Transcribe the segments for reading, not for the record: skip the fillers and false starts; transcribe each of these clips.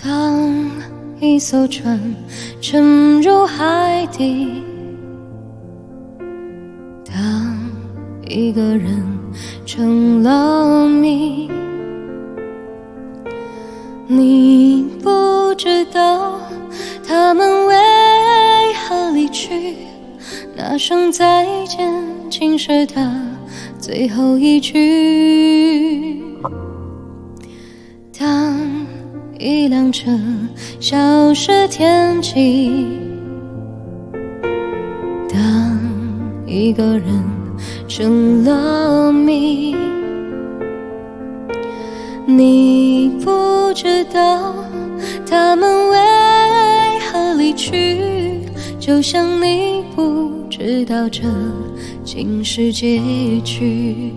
当一艘船沉入海底，当一个人成了谜，你不知道他们为何离去，那声再见竟是他最后一句。当一辆车消失天际，当一个人成了谜，你不知道他们为何离去，就像你不知道这竟是结局。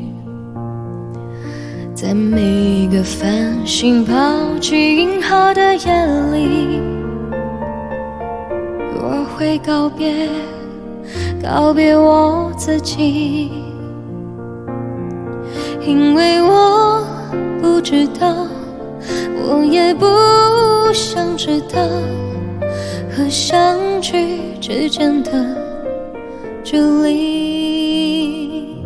在每个繁星抛弃银河的夜里，我会告别我自己，因为我不知道，我也不想知道和相聚之间的距离。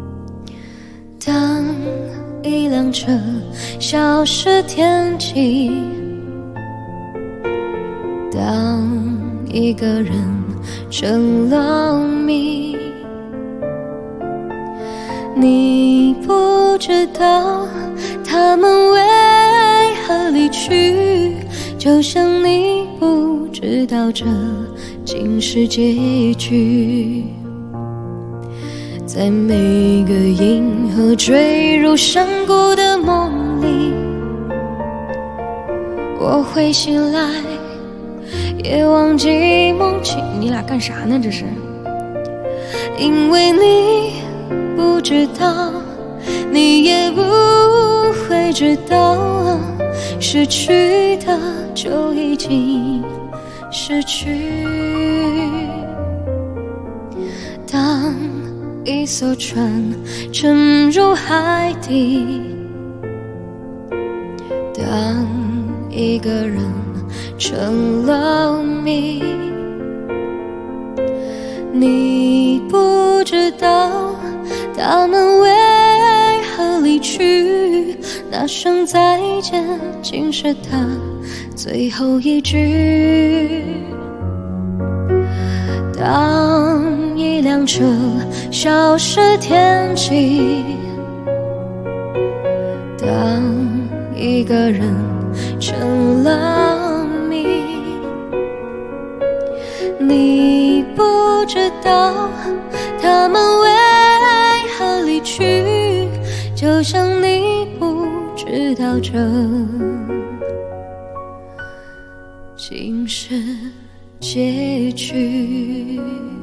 当一辆车消失天际，当一个人成了谜，你不知道他们为何离去，就像你不知道这竟是结局。在每个银河坠入山谷的梦里，我会醒来，也忘记梦境。 你俩干啥呢？这是？ 因为你不知道，你也不会知道，失去的就已经失去。当一艘船沉入海底，当一个人成了谜，你不知道他们为何离去，那声再见竟是他最后一句。当一辆车消失天际，当一个人成了谜，你不知道他们为何离去，就像你不知道这竟是结局。